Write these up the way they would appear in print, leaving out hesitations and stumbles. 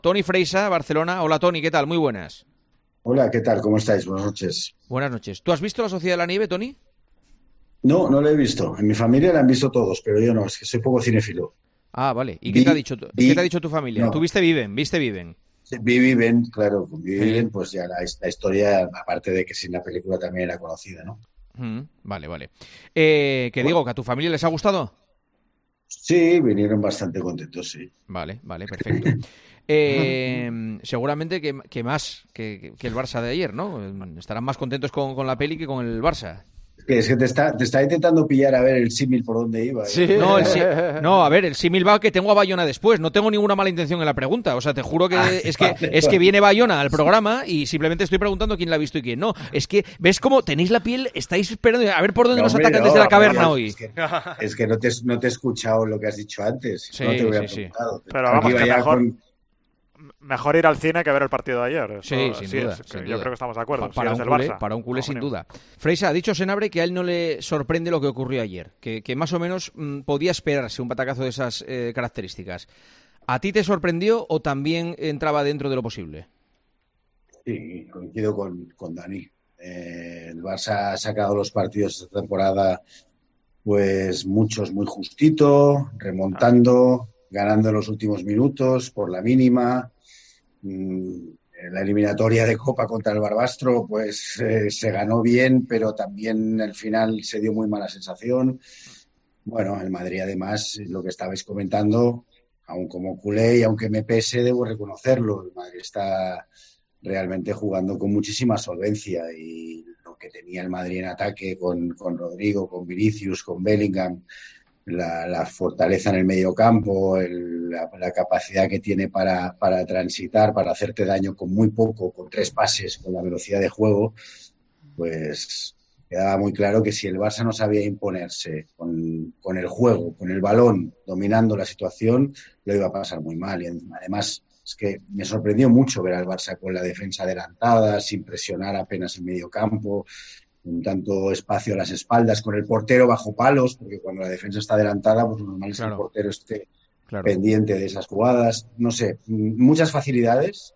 Toni Freixa, Barcelona. Hola Toni, ¿qué tal? Muy buenas. Hola, ¿qué tal? ¿Cómo estáis? Buenas noches. Buenas noches. ¿Tú has visto La Sociedad de la Nieve, Toni? No, no lo he visto. En mi familia la han visto todos, pero yo no, es que soy poco cinéfilo. Ah, vale. ¿Y qué Vi, te ha dicho, qué te ha vi, dicho tu familia? ¿Tú no, viste Viven? ¿Viste Viven? sí, vi Viven, claro, con Vi Sí. Viven, pues ya la historia, aparte de que sin la película también era conocida, ¿no? Vale, vale. ¿Qué Bueno, digo? ¿Que a tu familia les ha gustado? sí, vinieron bastante contentos, sí. Vale, vale, perfecto. Seguramente que más que el Barça de ayer, ¿no? Estarán más contentos con la peli que con el Barça. Es que te está intentando pillar a ver el símil por dónde iba. Sí. No, no, a ver, el símil va que tengo a Bayona después. No tengo ninguna mala intención en la pregunta. O sea, te juro Ah, que es que vale, es que vale. viene Bayona al programa y simplemente estoy preguntando quién la ha visto y quién no. Es que ves cómo tenéis la piel, estáis esperando a ver por dónde No, nos hombre, atacan no, desde la vamos, caverna hoy. es que no te he escuchado lo que has dicho antes, si no te Sí, hubiera sí, sí. preguntado. Pero Pensaba que vamos, iba que ya mejor, con... mejor ir al cine que ver el partido de ayer. Sí, Eso sin sí duda, es. sin Yo duda. creo que estamos de acuerdo. Si Para eres un el culé, Barça. para un culé Como sin mínimo. duda. Freisa ha dicho Senabre que a él no le sorprende lo que ocurrió ayer, que más o menos podía esperarse un batacazo de esas características. ¿A ti te sorprendió o también entraba dentro de lo posible? Sí, coincido con Dani. El Barça ha sacado los partidos esta temporada, pues muchos muy justito, Ah, remontando, ganando en los últimos minutos por la mínima. En la eliminatoria de Copa contra el Barbastro, pues se ganó bien, pero también al final se dio muy mala sensación. Bueno, el Madrid además, lo que estabais comentando, aun como culé y aunque me pese, debo reconocerlo, el Madrid está realmente jugando con muchísima solvencia y lo que tenía el Madrid en ataque con Rodrigo, con Vinicius, con Bellingham, la fortaleza en el medio campo, la capacidad que tiene para transitar, para hacerte daño con muy poco, con 3 pases, con la velocidad de juego, pues quedaba muy claro que si el Barça no sabía imponerse con el juego, con el balón, dominando la situación, lo iba a pasar muy mal. Y además es que me sorprendió mucho ver al Barça con la defensa adelantada, sin presionar apenas en medio campo, con tanto espacio a las espaldas, con el portero bajo palos, porque cuando la defensa está adelantada, pues lo normal es que el Claro, portero esté claro. pendiente de esas jugadas. No sé, muchas facilidades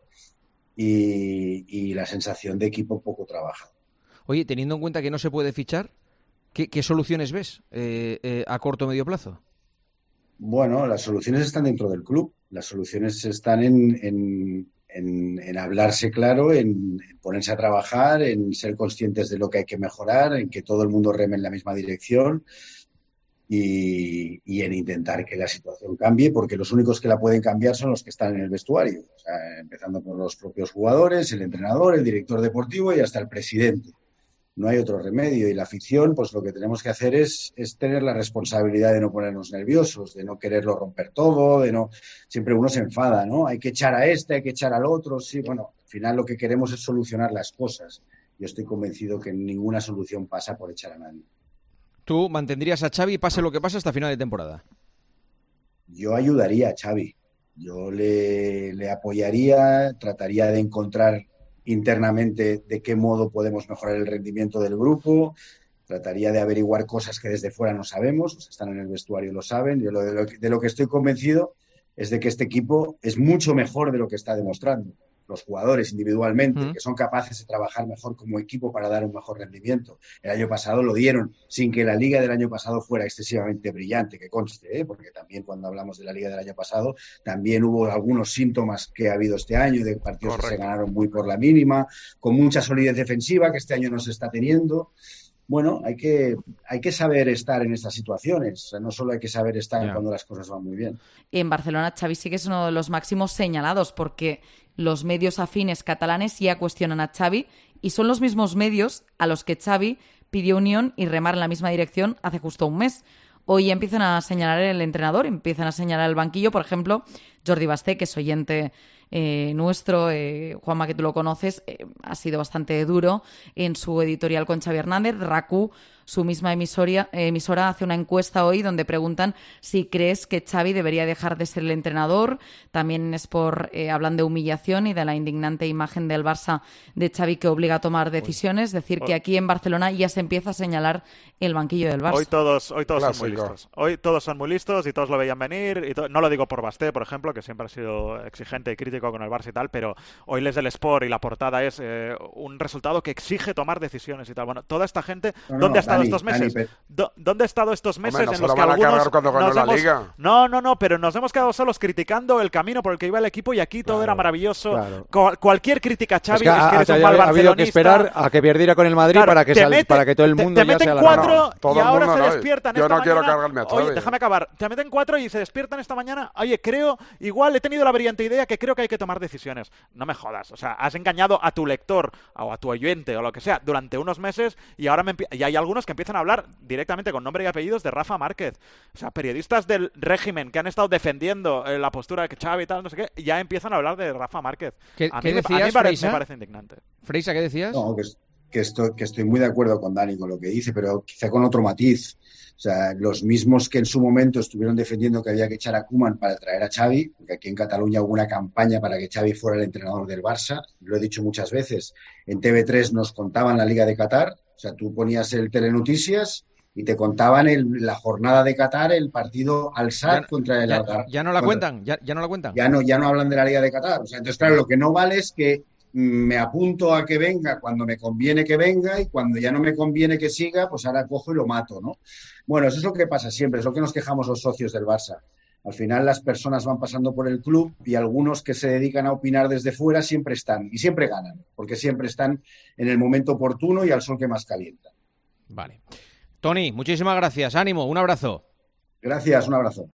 y la sensación de equipo poco trabajado. Oye, teniendo en cuenta que no se puede fichar, ¿qué soluciones ves a corto o medio plazo? Bueno, las soluciones están dentro del club. Las soluciones están en hablarse claro, en ponerse a trabajar, en ser conscientes de lo que hay que mejorar, en que todo el mundo reme en la misma dirección y en intentar que la situación cambie, porque los únicos que la pueden cambiar son los que están en el vestuario. O sea, empezando por los propios jugadores, el entrenador, el director deportivo y hasta el presidente. No hay otro remedio. Y la afición, pues lo que tenemos que hacer es tener la responsabilidad de no ponernos nerviosos, de no quererlo romper todo, de no. Siempre uno se enfada, ¿no? Hay que echar a este, hay que echar al otro. Sí, bueno, al final lo que queremos es solucionar las cosas. Yo estoy convencido que ninguna solución pasa por echar a nadie. Tú mantendrías a Xavi pase lo que pase hasta final de temporada. Yo ayudaría a Xavi. Yo le apoyaría, trataría de encontrar internamente de qué modo podemos mejorar el rendimiento del grupo, trataría de averiguar cosas que desde fuera no sabemos, los que están en el vestuario lo saben. Yo de lo que estoy convencido es de que este equipo es mucho mejor de lo que está demostrando. Los jugadores individualmente, ¿Mm? que son capaces de trabajar mejor como equipo para dar un mejor rendimiento. El año pasado lo dieron, sin que la liga del año pasado fuera excesivamente brillante, que conste, ¿eh? Porque también cuando hablamos de la liga del año pasado, también hubo algunos síntomas que ha habido este año, de partidos que se correcto. ganaron muy por la mínima, con mucha solidez defensiva, que este año no se está teniendo. Bueno, hay que saber estar en estas situaciones. O sea, no solo hay que saber estar Ya. cuando las cosas van muy bien. En Barcelona, Xavi sí que es uno de los máximos señalados porque los medios afines catalanes ya cuestionan a Xavi y son los mismos medios a los que Xavi pidió unión y remar en la misma dirección hace justo un mes. Hoy empiezan a señalar el entrenador, empiezan a señalar el banquillo. Por ejemplo, Jordi Basté, que es oyente nuestro, Juanma, que tú lo conoces, ha sido bastante duro en su editorial con Xavi Hernández. RACU, su misma emisora, hace una encuesta hoy donde preguntan si crees que Xavi debería dejar de ser el entrenador. También hablan de humillación y de la indignante imagen del Barça de Xavi que obliga a tomar decisiones. Es decir, que aquí en Barcelona ya se empieza a señalar el banquillo del Hoy Barça. todos son muy Clásico. listos. Hoy todos son muy listos y todos lo veían venir. No lo digo por Basté, por ejemplo, que siempre ha sido exigente y crítico con el Barça y tal, pero hoy lees del Sport y la portada es un resultado que exige tomar decisiones y tal. Bueno, toda esta gente, ¿dónde ha estado estos meses? ¿Dónde ha estado estos meses en los que algunos cuando ganó la Liga? No, pero nos hemos quedado solos criticando el camino por el que iba el equipo y aquí todo era maravilloso. Claro. Cualquier crítica a Xavi es que eres un ha mal barcelonista. habido que esperar a que perdiera con el Madrid para que todo el mundo te ya sea meten la 4 todo y el ahora mundo se no. despiertan Yo esta no quiero mañana. cargarme a Xavi. Oye, déjame acabar. Te meten 4 y se despiertan esta mañana. Oye, igual he tenido la brillante idea que creo que hay que tomar decisiones. No me jodas. O sea, has engañado a tu lector o a tu oyente o lo que sea durante unos meses y ahora y hay algunos que empiezan a hablar directamente con nombre y apellidos de Rafa Márquez. O sea, periodistas del régimen que han estado defendiendo la postura de Xavi y tal, no sé qué, ya empiezan a hablar de Rafa Márquez. ¿Qué a mí decías, me parece indignante. Freisa, ¿qué decías? No, que estoy muy de acuerdo con Dani con lo que dice, pero quizá con otro matiz. O sea, los mismos que en su momento estuvieron defendiendo que había que echar a Koeman para traer a Xavi, porque aquí en Cataluña hubo una campaña para que Xavi fuera el entrenador del Barça, lo he dicho muchas veces, en TV3 nos contaban la Liga de Qatar, o sea, tú ponías el Telenoticias y te contaban la jornada de Qatar, el partido Al-Sadd contra el Algarve. Ya no la cuentan, ya no la cuentan. Ya no hablan de la Liga de Qatar. O sea, entonces, claro, lo que no vale es que me apunto a que venga cuando me conviene que venga y cuando ya no me conviene que siga, pues ahora cojo y lo mato, ¿no? Bueno, eso es lo que pasa siempre, es lo que nos quejamos los socios del Barça. Al final las personas van pasando por el club y algunos que se dedican a opinar desde fuera siempre están y siempre ganan, porque siempre están en el momento oportuno y al sol que más calienta. Vale. Toni, muchísimas gracias. Ánimo, un abrazo. Gracias, un abrazo.